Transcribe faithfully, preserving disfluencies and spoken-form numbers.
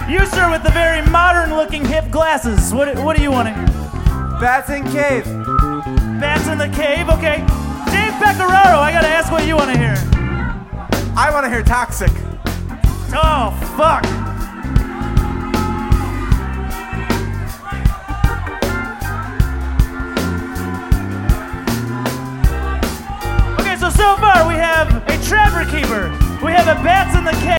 You, sir, with the very modern-looking hip glasses. What, what do you want to hear? Bats in Cave. Bats in the Cave, okay. Dave Pecoraro, I gotta ask what you want to hear. I want to hear Toxic. Oh, fuck. Okay, so so far we have a Trapper Keeper, we have a Bats in the Cave.